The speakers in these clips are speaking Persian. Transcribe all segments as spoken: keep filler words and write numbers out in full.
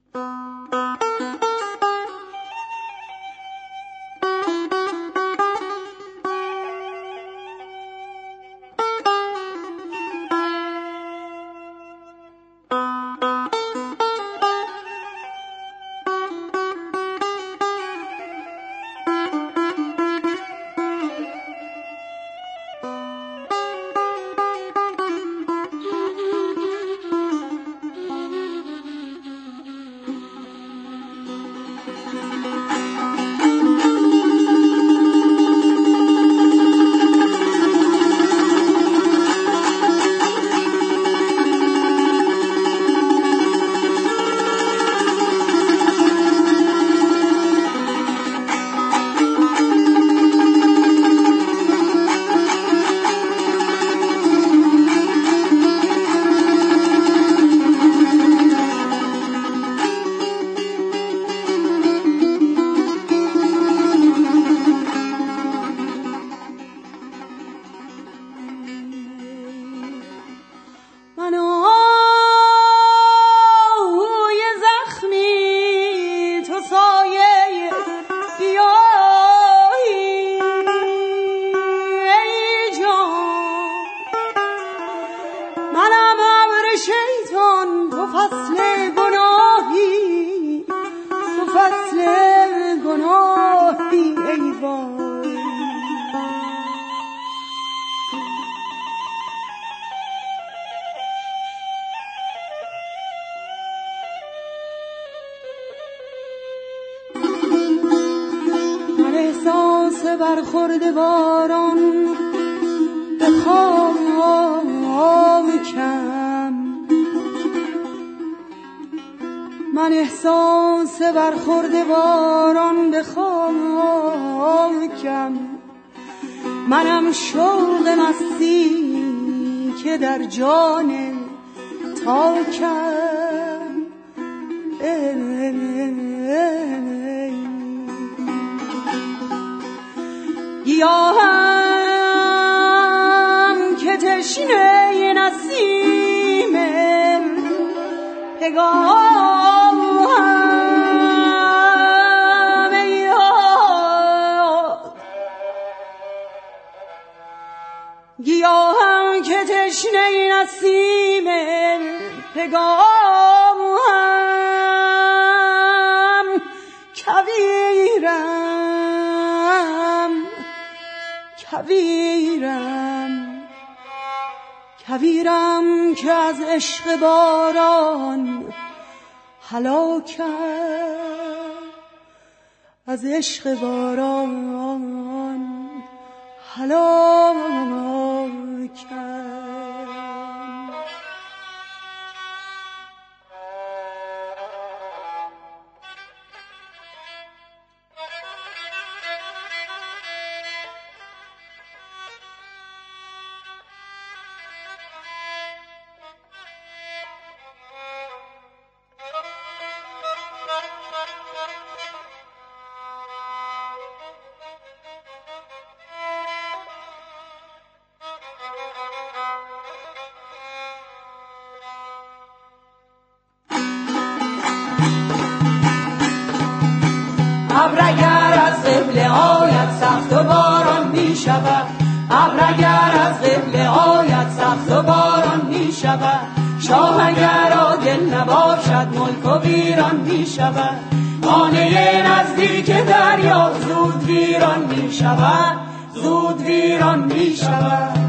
برخورد باران به خاکم، من احساس برخورد باران به خاکم، منم شوق مستی که در جان تاکم. گیاهم که تشنه نسیم پگاهم، ای یاد گیاهم که تشنه نسیم پگاهم، کویرم کویرم کویرم که از عشق باران هلاکم، از عشق باران هلاکم. ابر اگر از قبله آید سخت و باران می شود، ابر اگر از قبله آید سخت و باران می شود، شاه اگر عادل نباشد ملک و ویران می شود، خانه نزدیک دریا زود ویران می شود، زود ویران می شود.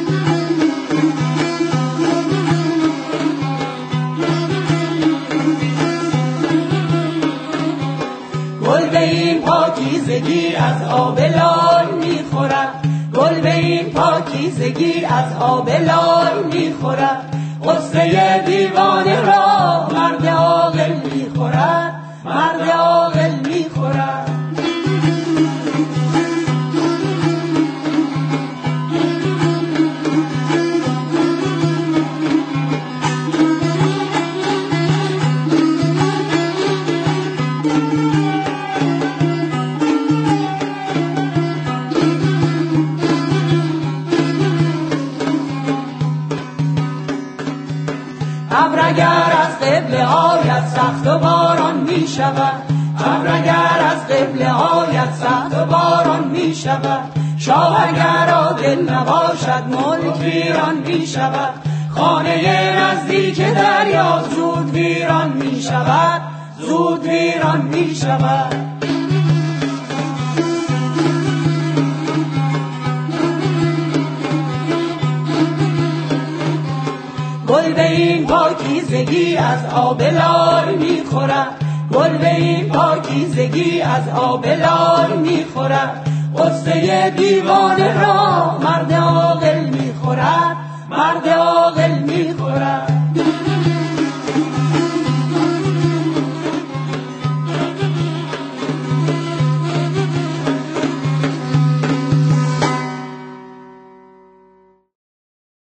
گل به این پاکیزگی از آب لال میخورد، گل به این پاکیزگی از آب لال میخورد، غصه دیوانه را مرد عاقل میخورد، مرد عاقل میخورد. ابر اگر از قبله آید سخت شود. ابر اگر از قبله آید سخت و باران می شود. شاه اگر عادل نباشد ملک ویران می شود. خانه نزدیک دریا زود ویران می شود. زود ویران می شود. گل به این پاکیزگی از آب لال می خورد. گل به این پاکیزگی از آب لال می خورد. قصه دیوانه را مرد عاقل می خورد. مرد عاقل